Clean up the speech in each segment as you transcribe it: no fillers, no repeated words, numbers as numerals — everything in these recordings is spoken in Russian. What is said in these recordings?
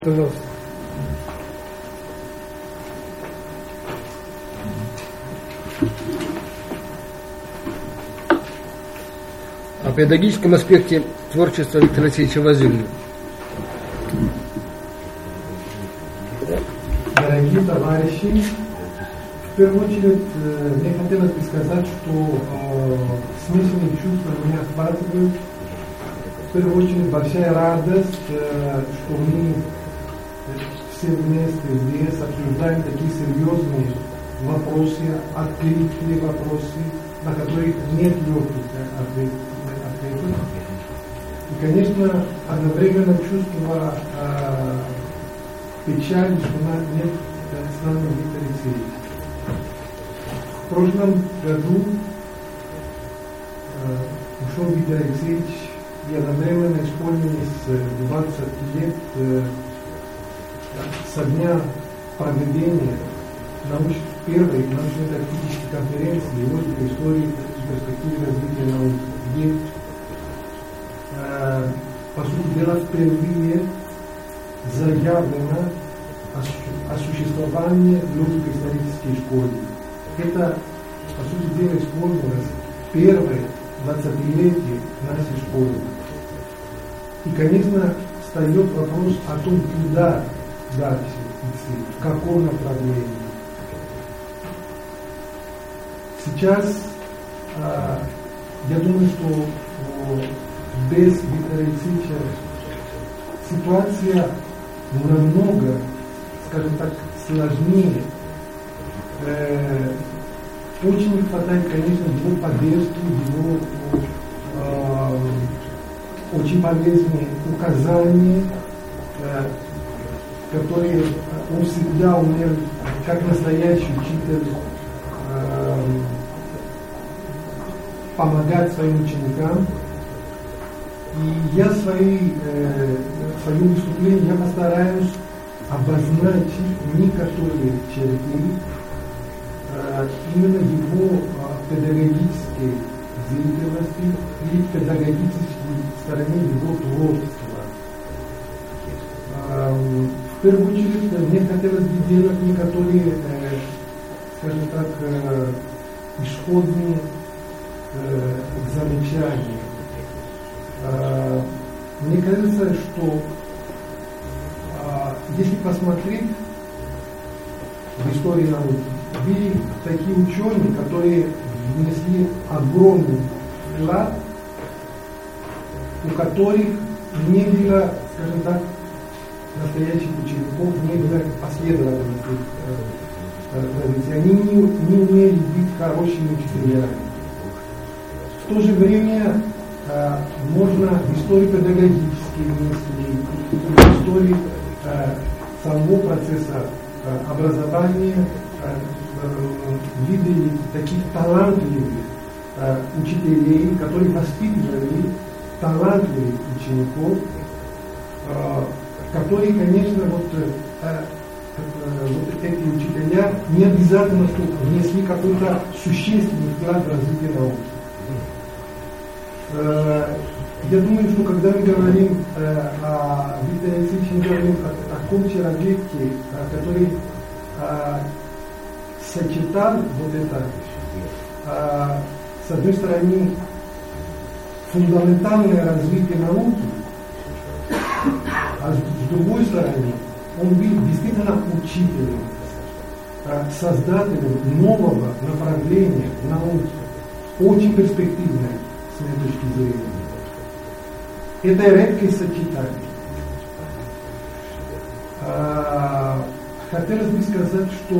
Пожалуйста. О педагогическом аспекте творчества Виктора Алексеевича Вазылина. Дорогие товарищи, в первую очередь мне хотелось бы сказать, что смешанные чувства меня охватывают. В первую очередь большая радость, что мы все вместе здесь обсуждаем такие серьезные вопросы, открытые вопросы, на которые нет легких ответов. И, конечно, одновременно чувство печали, что у нас нет с нами Виктора Алексеевича. В прошлом году ушел Виктор Алексеевич, и одновременно исполнилось 20 лет со дня проведения первой научно-практической конференции «Логика истории и перспективы развития науки», где, по сути дела, впервые заявлено о существовании логико-исторической школы. Это, по сути дела, исполнилось первое 20-летие нашей школы. И, конечно, встает вопрос о том, куда дальше идти, в каком направлении. Сейчас, я думаю, что без Виктора Алексеевича ситуация намного, скажем так, сложнее. Очень не хватает, конечно, его поддержки, его очень полезные указания, которые он всегда умел, как настоящий учитель, помогать своим ученикам. И я в своем выступлении я постараюсь обозначить некоторые черты именно его педагогической деятельности и педагогической стороны его творчества. В первую очередь мне хотелось бы делать некоторые, скажем так, исходные замечания. Мне кажется, что если посмотреть в истории науки, были такие ученые, которые внесли огромный вклад, у которых не было, скажем так, настоящих учеников, не было последовательности традиции. Они не умели быть хорошими учителями. В то же время можно в истории педагогической мысли, в истории самого процесса образования видели таких талантливых учителей, которые воспитывали талантливых учеников, которые, конечно, вот эти учителя не обязательно внесли какой-то существенный вклад в развитие науки. Я думаю, что когда мы говорим о Викторе Алексеевиче, мы говорим о таком человеке, который сочетал вот это, с одной стороны, фундаментальное развитие науки, а с другой стороны, он был действительно учителем, создателем нового направления науки, очень перспективное с моей точки зрения. Это редкое сочетание. Хотелось бы сказать, что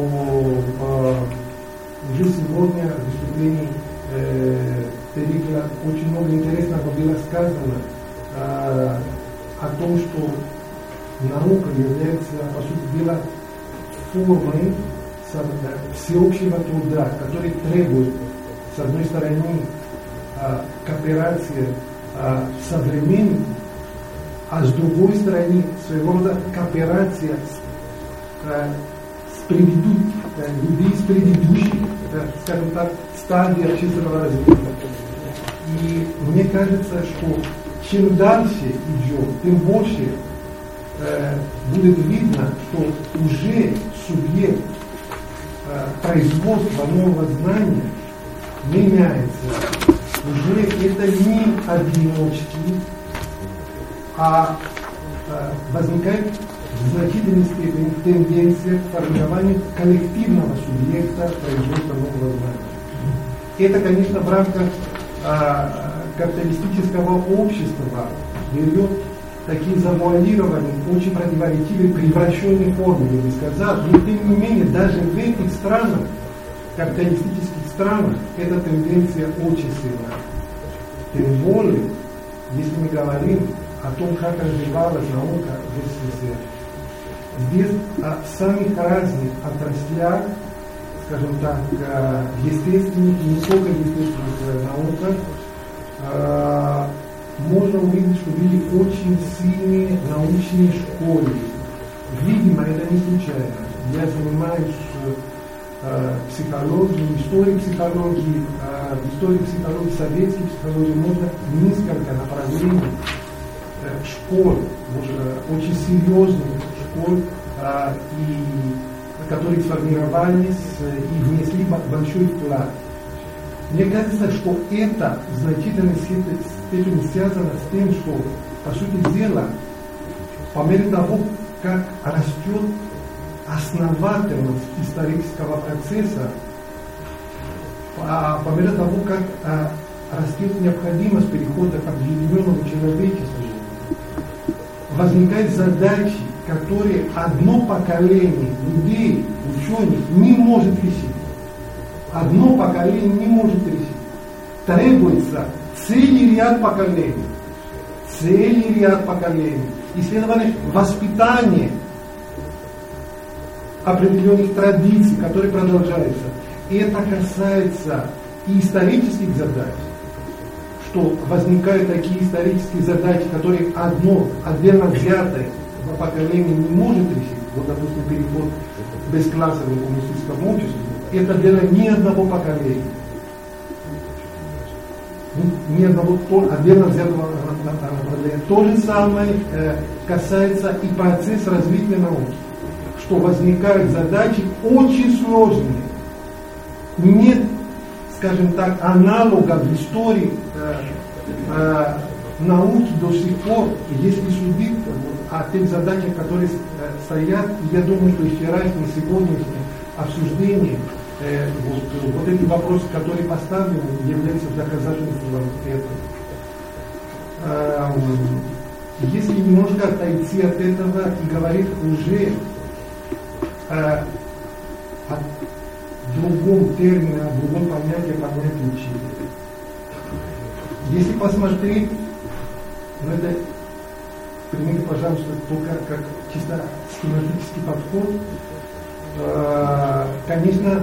уже сегодня в выступлении Терикла очень много интересного было сказано о том, что наука является, по сути дела, формой всеобщего труда, который требует, с одной стороны, кооперации современных, а с другой стороны, своего рода кооперация с людей с предыдущих, скажем так, стадий общественного развития. И мне кажется, что чем дальше идем, тем больше будет видно, что уже субъект производства нового знания меняется. Уже это не одиночки, а возникает в значительной степени тенденция к формированию коллективного субъекта производства нового знания. Это, конечно, в рамках капиталистического общества берет такие завуалированные, очень противоречивые, превращенные формы, я бы сказал, но тем не менее, даже в этих странах, капиталистических странах, эта тенденция очень сильна. Тем более, если мы говорим о том, как развивалась наука в СССР, здесь в самых разных отраслях, скажем так, естественных и не только естественных науках, можно увидеть, что были очень сильные научные школы. Видимо, это не случайно. Я занимаюсь психологией, историей психологии, советской психологии, можно несколько направлений школ, очень серьезных школ, которые сформировались и внесли большой вклад. Мне кажется, что это в значительной степени связано с тем, что, по сути дела, по мере того, как растет основательность исторического процесса, по мере того, как растет необходимость перехода к объединенному человечеству, возникают задачи, которые одно поколение людей, ученых не может решить. Одно поколение не может решить. Требуется целый ряд поколений. И, следовательно, воспитание определенных традиций, которые продолжаются. И это касается и исторических задач, что возникают такие исторические задачи, которые одно отдельно взятое поколение не может решить. Вот, допустим, переход к бесклассовому коммунистическому обществу. Это дело ни одного поколения. Ни одного отдельно взятого направления. То же самое касается и процесса развития науки. Что возникают задачи очень сложные. Нет, скажем так, аналога в истории науки до сих пор, если судить о тех задачах, которые стоят, я думаю, что и вчерашнее, и сегодняшнее обсуждение, вот эти вопросы, которые поставлены, являются доказательством этого. Если немножко отойти от этого и говорить уже о другом термине, о другом понятии учителя. Если посмотреть, это примите, пожалуйста, только как чисто схематический подход, конечно,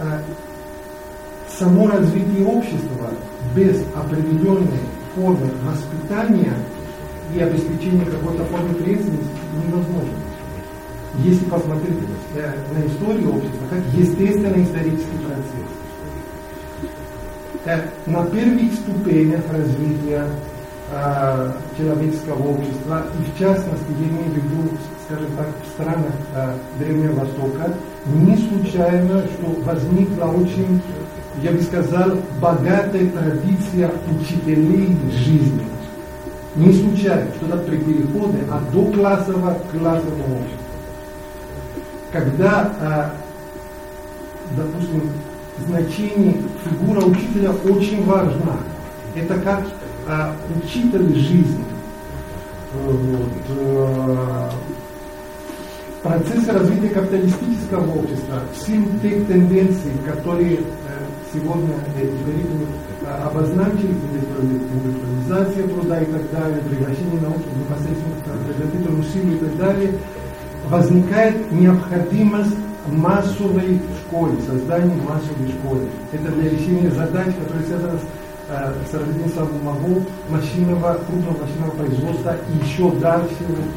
само развитие общества без определенной формы воспитания и обеспечения какой-то формы преемственности невозможно. Если посмотреть на историю общества, как естественный исторический процесс. На первых ступенях развития человеческого общества, и в частности, я имею в виду, скажем так, в странах Древнего Востока, не случайно, что возникла очень, я бы сказал, богатая традиция учителей жизни. Не случайно, что это при переходе от доклассового к классовому обществу. Когда, допустим, значение фигура учителя очень важна. Это как учитель жизни. Процессы развития капиталистического общества, в силу тех тенденций, которые сегодня обозначили, индустриализация труда и так далее, превращение науки в непосредственно производительную силу и так далее, возникает необходимость массовой школы, создания массовой школы. Это для решения задач, которые связаны с развитием самого крупного машинного производства и еще дальше.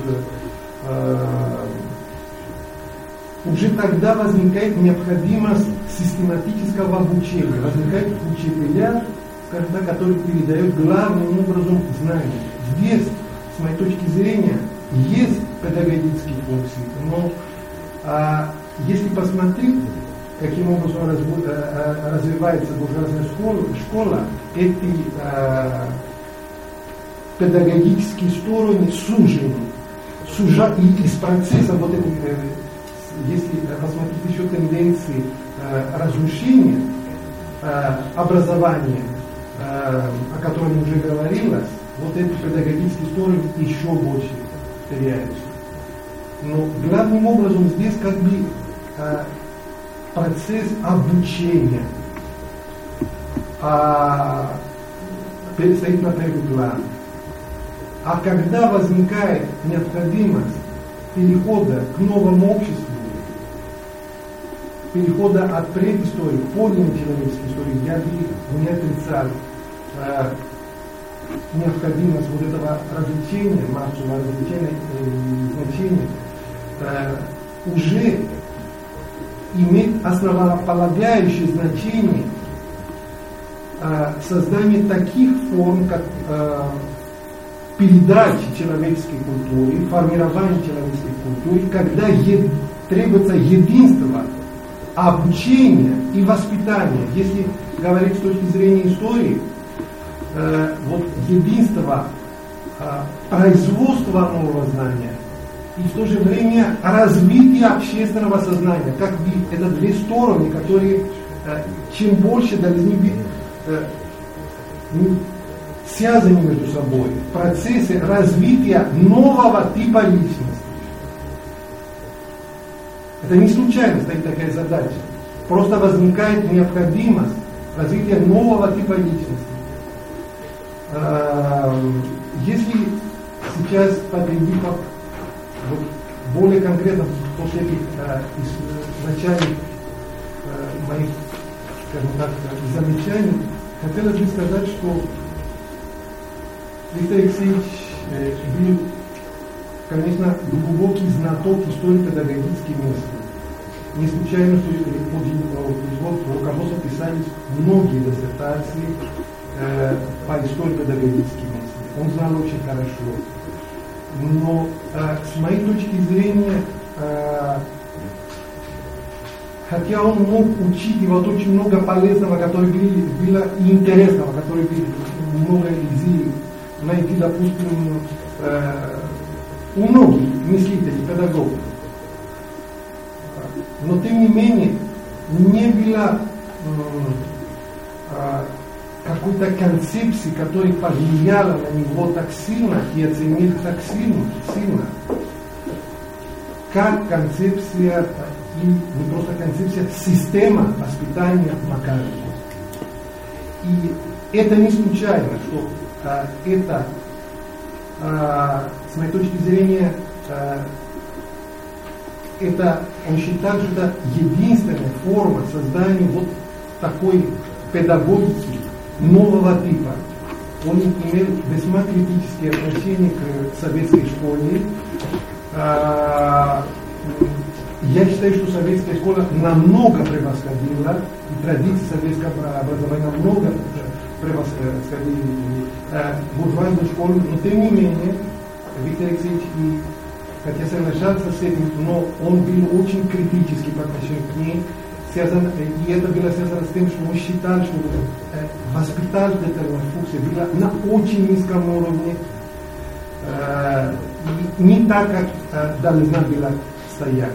Уже тогда возникает необходимость систематического обучения. Возникают учителя, скажем так, которые передают главным образом знания. Здесь, с моей точки зрения, есть педагогический опыт. Но если посмотреть, каким образом развивается буржуазная школа, эти педагогические стороны сужены. И из процесса вот этого, если посмотреть еще тенденции разрушения образования, о котором уже говорилось, вот эти педагогические стороны еще больше теряются. Но главным образом здесь как бы процесс обучения стоит на первый план. А когда возникает необходимость перехода к новому обществу, перехода от предыстории к подлинной человеческой истории, я бы не отрицал необходимость вот этого развлечения, массового развлечения и значения, уже имеет основополагающее значение создание таких форм, как передачи человеческой культуры, формирование человеческой культуры, когда требуется единство, обучение и воспитание. Если говорить с точки зрения истории, вот единство, производство нового знания и в то же время развитие общественного сознания, как бы это две стороны, которые чем больше должны быть связаны между собой в процессе развития нового типа личности. Это не случайно стоит такая задача. Просто возникает необходимость развития нового типа личности. Если сейчас подойти вот, более конкретно после этих начальных моих, скажем так, замечаний, хотелось бы сказать, что Виктор Алексеевич был, конечно, глубокий знаток истории педагогических мыслей. Не случайно, что под его руководством писались многие диссертации по истории педагогических мыслей. Он знал очень хорошо. Но с моей точки зрения, хотя он мог учить, и вот очень много полезного, которое было и интересного, которое было много из найти, допустим, у многих мыслителей, педагогов. Но тем не менее, не было какой-то концепции, которая повлияла на него так сильно и оценила так сильно, как концепция, и не просто концепция, система воспитания Макарова. И это не случайно, что это, с моей точки зрения, это, он считает, что это единственная форма создания вот такой педагогики нового типа. Он имел весьма критические отношения к советской школе. Я считаю, что советская школа намного превосходила, и традиции советского образования намного превосходили буржуазную школу, но тем не менее, Виктор Алексеевич, хотя соглашался с этим, но он был очень критически по отношению к ней, и это было связано с тем, что он считал, что воспитательная функция была на очень низком уровне, не так, как должна была стоять.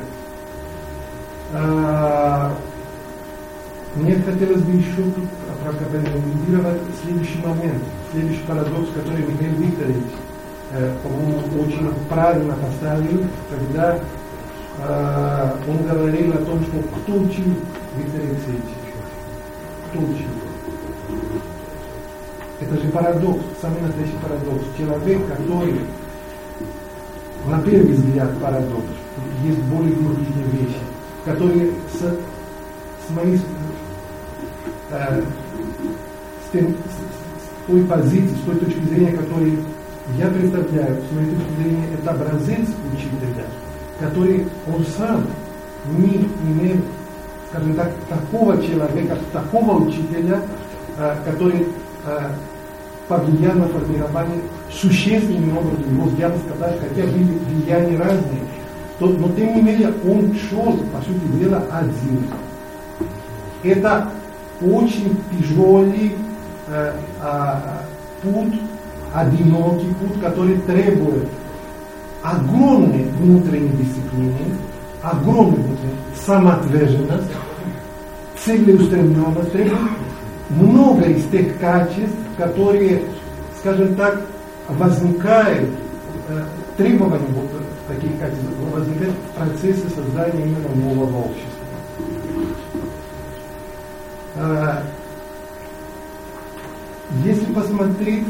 Мне хотелось бы еще прокомментировать следующий момент, следующий парадокс, который Михаил Викторович, по-моему, очень правильно поставил, когда он говорил о том, что кто учил Виктора Алексеевича, кто учил. Это же парадокс, самый настоящий парадокс. Человек, который, на первый взгляд, парадокс, есть более глубокие вещи, которые с той позиции, с той точки зрения, которую я представляю, с моей точки зрения, это образец учителя, который он сам не имел, скажем так, такого человека, такого учителя, который повлиял на формирование существенным образом его взгляда, сказать, хотя были влияния разные, но тем не менее он шел, по сути дела, один. Это очень тяжелый путь, одинокий путь, который требует огромной внутренней дисциплины, огромной самоотверженности, целеустремленность, требует много из тех качеств, которые, скажем так, возникают, требования вот таких качеств возникают в процессе создания именно нового общества. Если посмотреть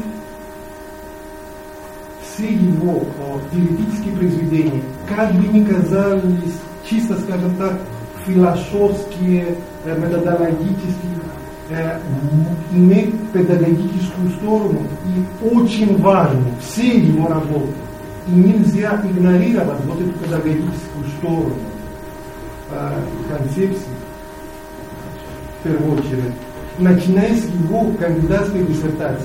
все его теоретические произведения, как бы ни казались чисто, скажем так, философские, методологические, имеют педагогическую сторону и очень важны все его работы. И нельзя игнорировать вот эту педагогическую сторону концепции, в первую очередь, начиная с его кандидатской диссертации.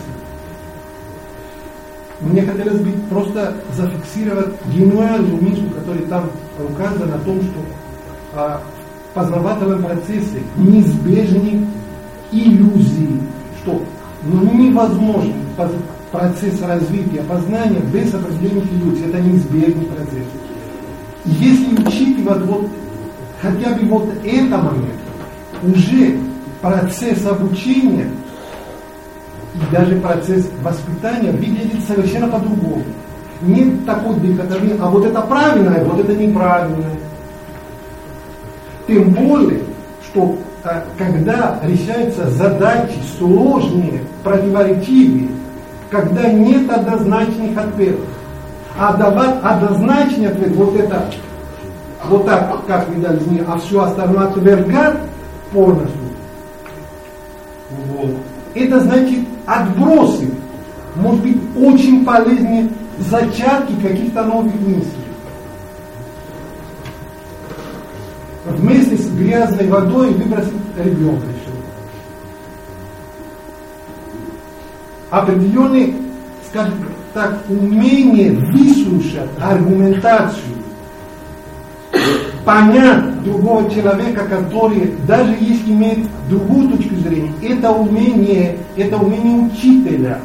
Мне хотелось бы просто зафиксировать гениальную мысль, которая там указана о том, что в познавательном процессе неизбежны иллюзии, что невозможен процесс развития познания без определенных иллюзий. Это неизбежный процесс. И если учитывать вот хотя бы вот этот момент, уже процесс обучения и даже процесс воспитания выглядит совершенно по-другому. Нет такой дихотомии, а вот это правильное, вот это неправильное. Тем более, что когда решаются задачи сложные, противоречивые, когда нет однозначных ответов, а давать однозначный ответ, вот это, вот так, как вы дали мне, а все остальное отвергать полностью, вот. Это значит отбросить, может быть, очень полезные зачатки каких-то новых мыслей. Вместе с грязной водой выбросить ребенка еще. Определенное, скажем так, умение выслушать аргументацию, понять другого человека, который, даже если имеет другую точку зрения, это умение учителя.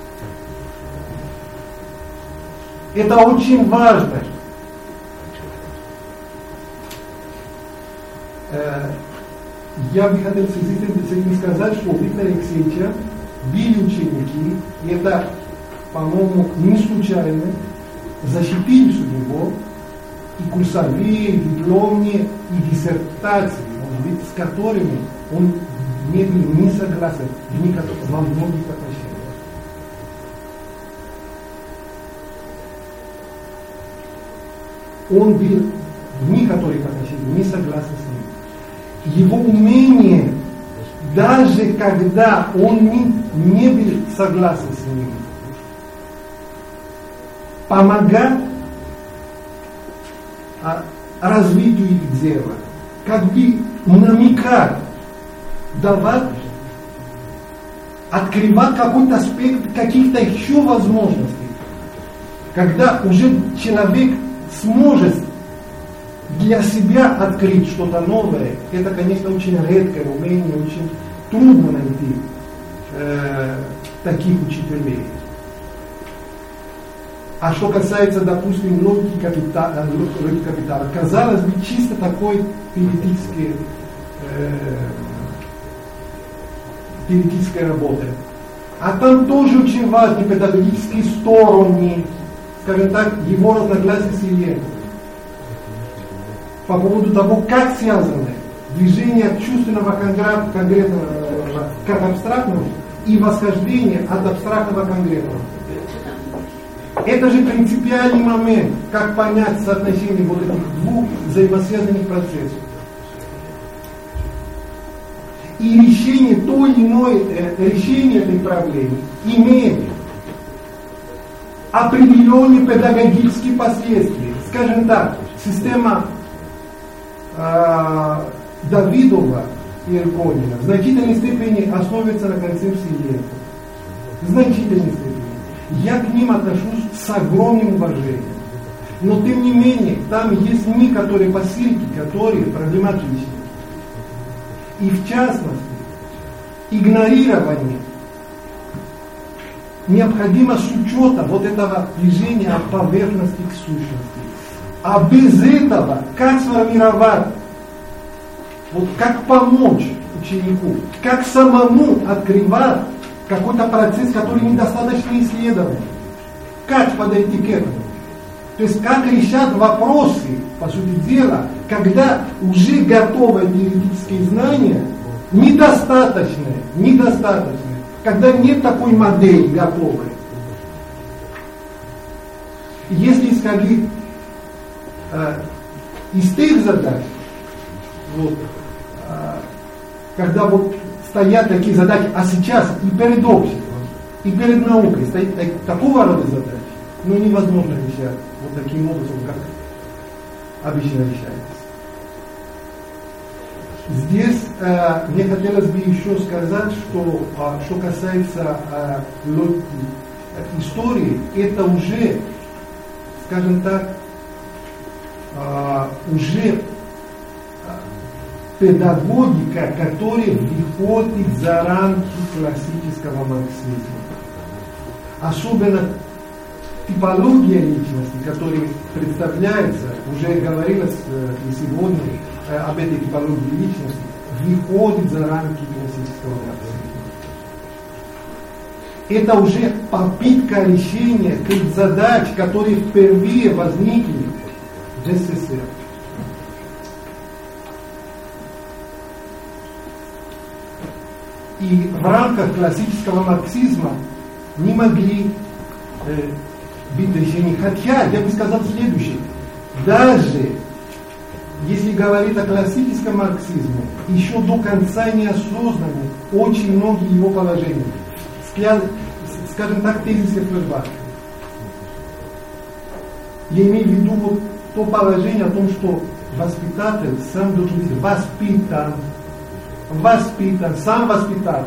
Это очень важно. Я бы хотел с этим сказать, что у Виктора Алексеевича были ученики, и это, по-моему, не случайно, защитились у него и курсовые, и дипломные, и диссертации, может быть, с которыми он не был не согласен во многих отношениях. Он был в некоторых отношениях не согласен с ним. Его умение, даже когда он не был согласен с ним, помогать развитию их дела, как бы намекать, давать, открывать какой-то аспект каких-то еще возможностей. Когда уже человек сможет для себя открыть что-то новое, это, конечно, очень редкое умение, очень трудно найти таких учителей. А что касается, допустим, логики капитала, казалось бы, чисто такой теоретической работы. А там тоже очень важны педагогические стороны, скажем так, его разногласия с Ильенко. По поводу того, как связаны движение от чувственного конкретного к абстрактному и восхождение от абстрактного к конкретному. Это же принципиальный момент, как понять соотношение вот этих двух взаимосвязанных процессов. И решение, то или иное решение этой проблемы имеет определенные педагогические последствия. Скажем так, система Давидова и Ирконина в значительной степени основывается на концепции Ильенко. значительные исследования. Я к ним отношусь с огромным уважением. Но тем не менее, там есть некоторые посылки, которые проблематичны. И в частности, игнорирование необходимо с учетом вот этого движения от поверхности к сущности. А без этого, как сформировать, вот как помочь ученику, как самому открывать какой-то процесс, который недостаточно исследован, как подойти к этому. То есть как решать вопросы, по сути дела, когда уже готовые теоретические знания недостаточные, когда нет такой модели готовой. Если исходить из тех задач, вот, когда вот стоят такие задачи, а сейчас и перед обществом, и перед наукой стоит такого рода задачи, но невозможно решать вот таким образом, как обычно решается. Здесь мне хотелось бы еще сказать, что касается истории, это уже, скажем так, уже педагогика, которая выходит за рамки классического марксизма. Особенно типология личности, которая представляется, уже говорилось и сегодня об этой типологии личности, выходит за рамки классического марксизма. Это уже попытка решения тех задач, которые впервые возникли в СССР. И в рамках классического марксизма не могли быть решений. Хотя, я бы сказал следующее. Даже если говорить о классическом марксизме, еще до конца не осознаны очень многие его положения. Скажем так, тезисы Фейербаха. Я имею в виду вот то положение о том, что воспитатель сам должен быть воспитан, сам воспитатель.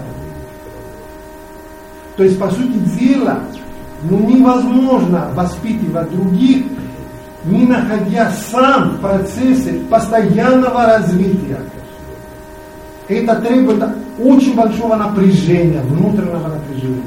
То есть, по сути дела, невозможно воспитывать других, не находя сам в процессе постоянного развития. Это требует очень большого напряжения, внутреннего напряжения.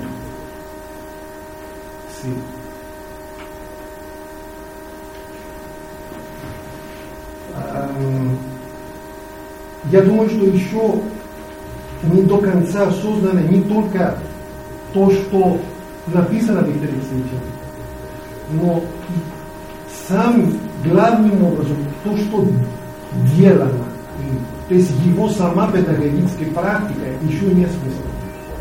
Я думаю, что еще не до конца осознано не только то, что написано Виктором Алексеевичем, но самым главным образом то, что делано им. То есть его сама педагогическая практика еще не осмыслена.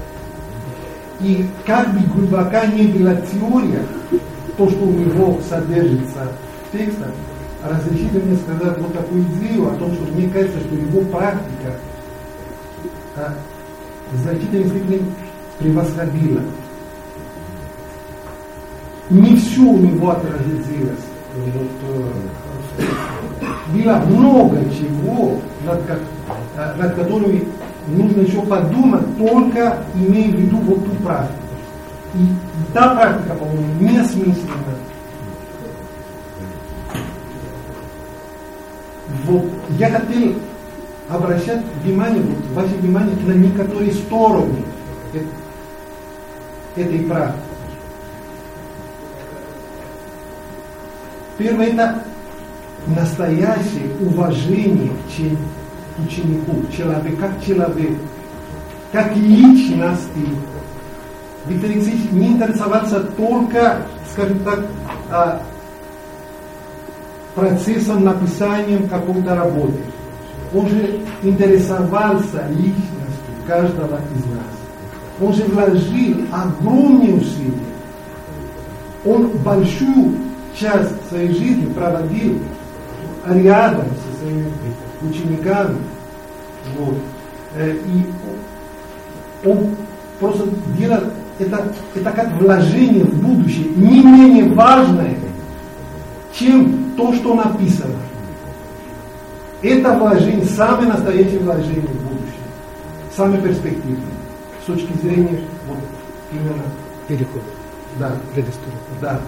И как бы глубока не была теория, то, что у него содержится в текстах, разрешите мне сказать вот такую идею о том, что мне кажется, что его практика в значительной степени превосходила. Не все у него отразилось. Было много чего, над которыми нужно еще подумать, только имея в виду вот ту практику. И та практика, по-моему, неосмысленна. Вот я хотел обращать ваше внимание на некоторые стороны этой практики. Первое — это настоящее уважение к ученику, как личности. Виктор Алексеевич не интересовался только, скажем так, процессом написания какой-то работы. Он же интересовался личностью каждого из нас. Он же вложил огромные усилия. Он большую часть своей жизни проводил рядом со своими учениками. Вот. И он просто делал это как вложение в будущее, не менее важное, чем то, что написано. Это вложение, самое настоящее вложение в будущее, самое перспективное, с точки зрения именно Переход. да, Предыстория. да.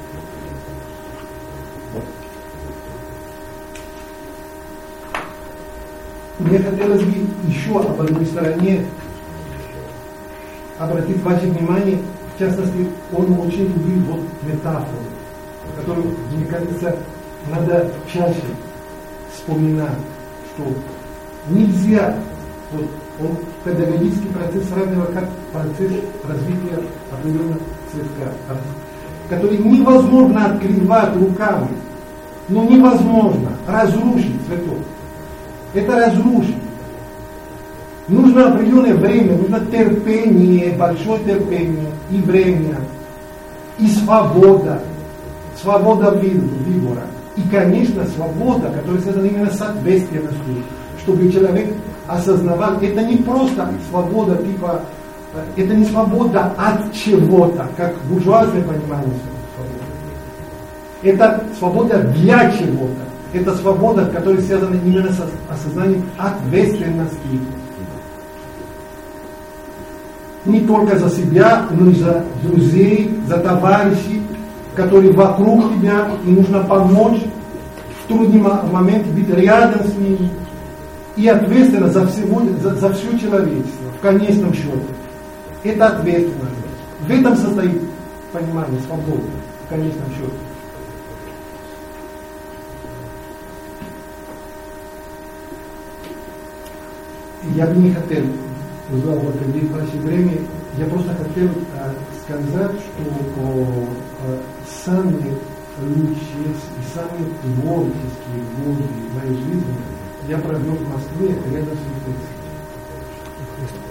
Мне хотелось бы еще об одной стороне обратить ваше внимание, в частности, он очень любил вот метафору, которую, мне кажется, надо чаще вспоминать, что нельзя, вот он педагогический процесс сравнивал как процесс развития определенного цветка, который невозможно открывать руками, но невозможно разрушить цветок. Это разрушить. Нужно определенное время, нужно терпение, большое терпение и время, и свобода выбора. И, конечно, свобода, которая связана именно с ответственностью, чтобы человек осознавал, это не просто свобода типа, это не свобода от чего-то, как буржуазное понимание свободы. Это свобода для чего-то. Это свобода, которая связана именно с осознанием ответственности. Не только за себя, но и за друзей, за товарищей, которые вокруг тебя, и нужно помочь в трудный момент быть рядом с ними. И ответственность за все человечество, в конечном счете. Это ответственность. В этом состоит понимание свободы, в конечном счете. Я бы не хотел злоупотребить ваше время, я просто хотел сказать, что самые лучшие и самые творческие годы моей жизни я провел в Москве рядом с Витебским.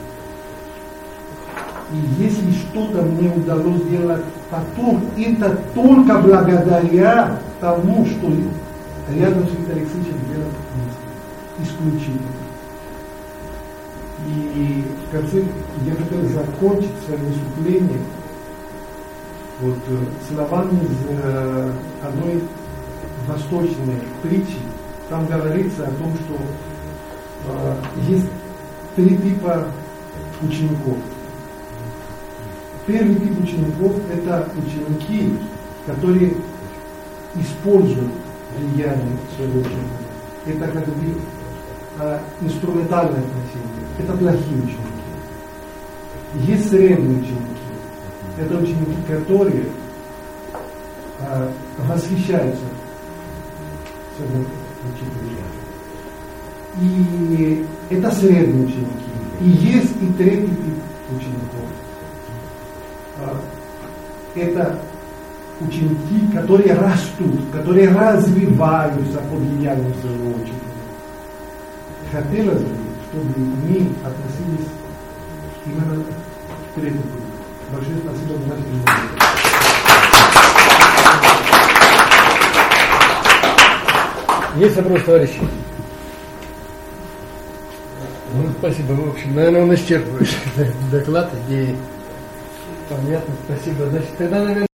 И если что-то мне удалось сделать потом, это только благодаря тому, что рядом с Виктором Алексеевичем делал в Москве. Исключительно. И в конце я хотел закончить свое выступление вот, словами из одной восточной притчи. Там говорится о том, что есть три типа учеников. Первый тип учеников – это ученики, которые используют влияние своего ученика. Это как бы инструментальное отношение. Это плохие ученики. Есть средние ученики. Это ученики, которые восхищаются своим учителем. И это средние ученики. И есть и третий тип учеников. Это ученики, которые растут, которые развиваются под влиянием своего учителя. Хотелось бы, чтобы мы относились именно к третьему пути. Большое спасибо за ваше внимание. Есть вопрос, товарищи? Ну, спасибо. В общем, наверное, он исчерпывающий доклад, идеи. Понятно, спасибо. Значит, тогда, наверное...